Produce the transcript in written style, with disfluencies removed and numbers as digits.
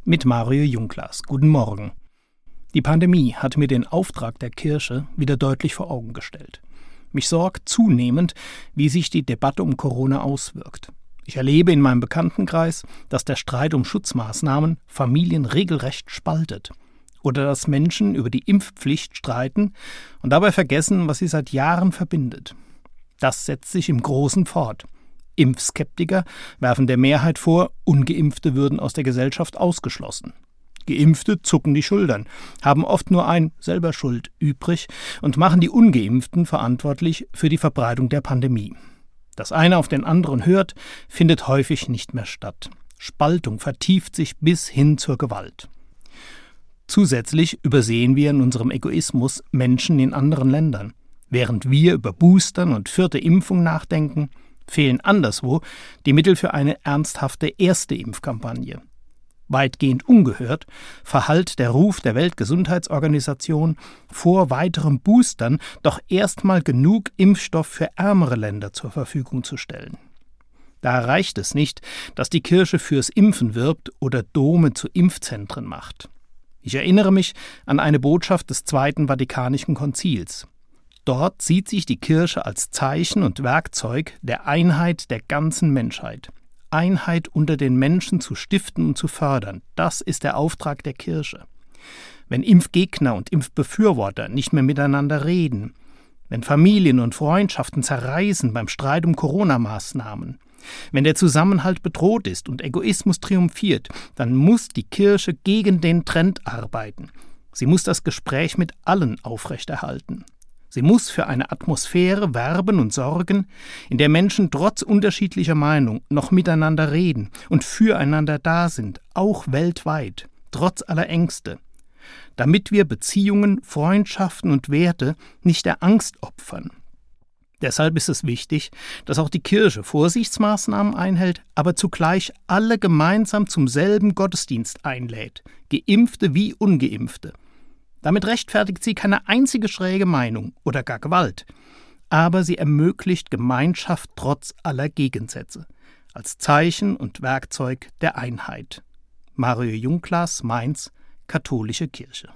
mit Mario Junglas. Guten Morgen. Die Pandemie hat mir den Auftrag der Kirche wieder deutlich vor Augen gestellt. Mich sorgt zunehmend, wie sich die Debatte um Corona auswirkt. Ich erlebe in meinem Bekanntenkreis, dass der Streit um Schutzmaßnahmen Familien regelrecht spaltet. Oder dass Menschen über die Impfpflicht streiten und dabei vergessen, was sie seit Jahren verbindet. Das setzt sich im Großen fort. Impfskeptiker werfen der Mehrheit vor, Ungeimpfte würden aus der Gesellschaft ausgeschlossen. Geimpfte zucken die Schultern, haben oft nur ein selber Schuld übrig und machen die Ungeimpften verantwortlich für die Verbreitung der Pandemie. Das eine auf den anderen hört, findet häufig nicht mehr statt. Spaltung vertieft sich bis hin zur Gewalt. Zusätzlich übersehen wir in unserem Egoismus Menschen in anderen Ländern. Während wir über Boostern und 4. Impfung nachdenken, fehlen anderswo die Mittel für eine ernsthafte erste Impfkampagne. Weitgehend ungehört verhallt der Ruf der Weltgesundheitsorganisation, vor weiteren Boostern doch erstmal genug Impfstoff für ärmere Länder zur Verfügung zu stellen. Da reicht es nicht, dass die Kirche fürs Impfen wirbt oder Dome zu Impfzentren macht. Ich erinnere mich an eine Botschaft des Zweiten Vatikanischen Konzils. Dort sieht sich die Kirche als Zeichen und Werkzeug der Einheit der ganzen Menschheit. Einheit unter den Menschen zu stiften und zu fördern, das ist der Auftrag der Kirche. Wenn Impfgegner und Impfbefürworter nicht mehr miteinander reden, wenn Familien und Freundschaften zerreißen beim Streit um Corona-Maßnahmen, wenn der Zusammenhalt bedroht ist und Egoismus triumphiert, dann muss die Kirche gegen den Trend arbeiten. Sie muss das Gespräch mit allen aufrechterhalten. Sie muss für eine Atmosphäre werben und sorgen, in der Menschen trotz unterschiedlicher Meinung noch miteinander reden und füreinander da sind, auch weltweit, trotz aller Ängste, damit wir Beziehungen, Freundschaften und Werte nicht der Angst opfern. Deshalb ist es wichtig, dass auch die Kirche Vorsichtsmaßnahmen einhält, aber zugleich alle gemeinsam zum selben Gottesdienst einlädt, Geimpfte wie Ungeimpfte. Damit rechtfertigt sie keine einzige schräge Meinung oder gar Gewalt, aber sie ermöglicht Gemeinschaft trotz aller Gegensätze, als Zeichen und Werkzeug der Einheit. Mario Junglas, Mainz, Katholische Kirche.